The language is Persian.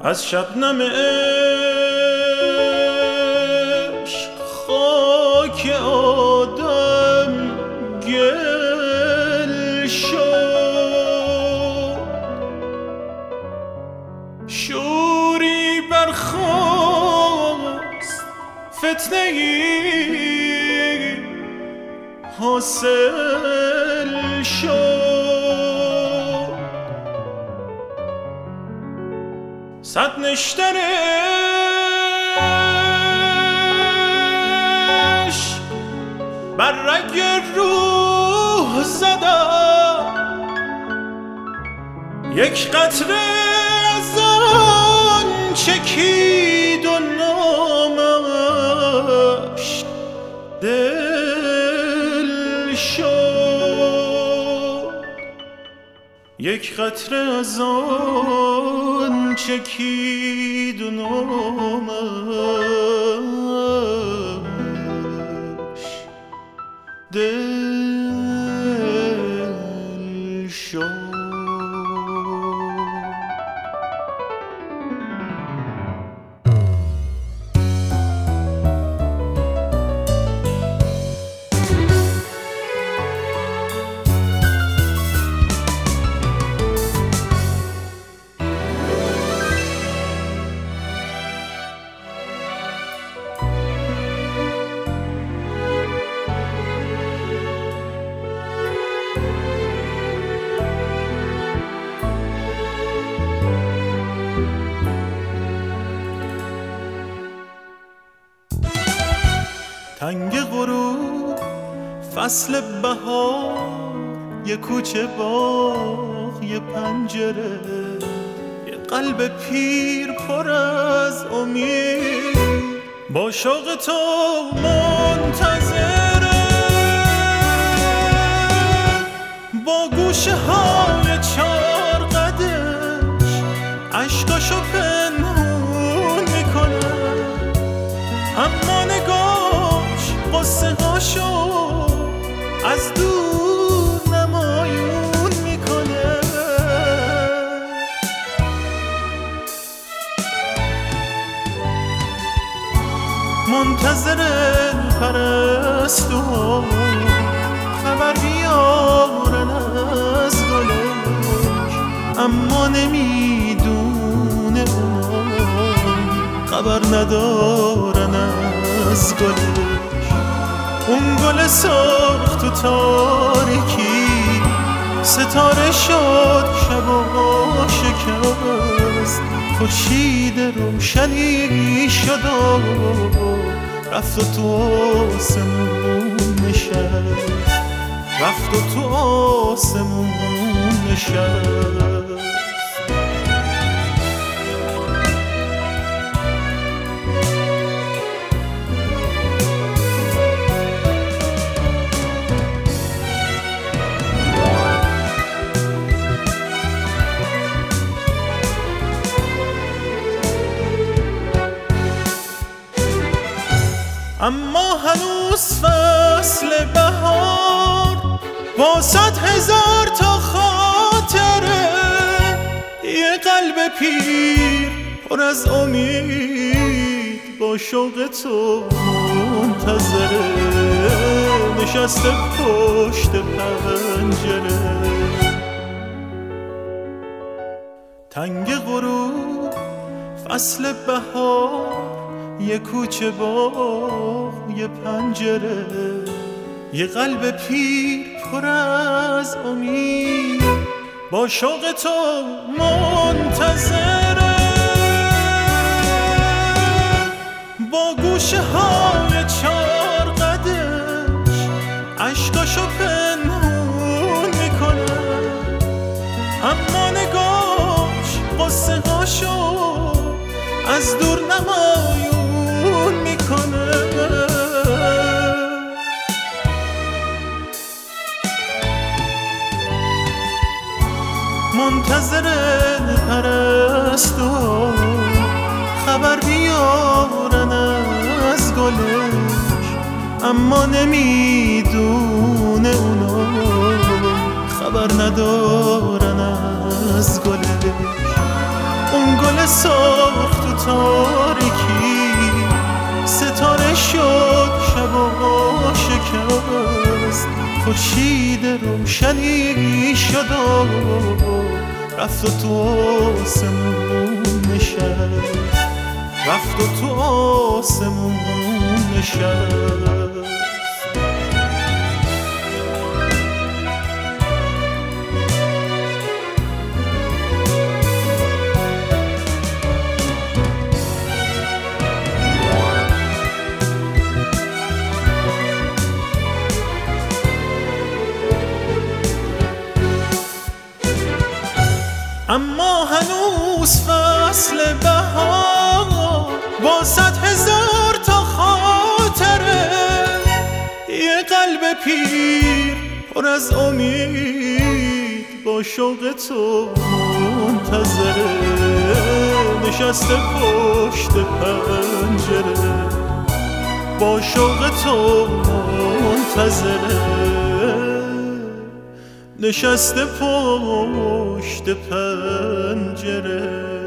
از شبنم عشق خاک آدم گل شد، شوری برخاست فتنه‌ای حاصل شد، صد نشترش بر رگ روح زدم، یک قطره از آن چکید و نامش دل شد، یک قطره از آن چکید و نامش دل شد. تنگ غروب فصل بهار، یه کوچه باغ، یه پنجره، یه قلب پیر پر از امید با شوق تو منتظره، با گوشه های چار قدش عشقاشو پنهون میکنه، اما نگاش قصه هاشو از دور نمایون میکنه، منتظر پرستو خبر بیارن از گلش، اما نمیدونه خبر ندارن از گلش، اون گل سرخ تو تاریکی ستاره شد، شبا شکست، خورشید روشنی شد و رفت و تو آسمون نشست، رفت و تو آسمون نشست. اما هنوز فصل بهار با 100,000 تا خاطره، یه قلب پیر پر از امید با شوق تو منتظره، نشسته پشت پنجره. تنگ غروب فصل بهار، یه کوچه باغ، یه پنجره، یه قلب پیر پر از امید با شوق تو منتظره، با گوشه های چار قدش عشقاشو پنهون میکنه، اما نگاش قصه هاشو از دور نمایون میکنه، منتظر پرستو خبر بیارن از گلش، اما نمیدونه اونا خبر ندارن از گلش، اون گل گل سرخ تو تاریکی ستاره شد شبا شکست خورشید روشنی شد و رفت و تو آسمون نشست رفت و تو آسمون نشست اما هنوز فصل بهار با 100,000 تا خاطره یه قلب پیر پر از امید با شوق تو منتظره نشسته پشت پنجره با شوق تو منتظره نشسته پشت پنجره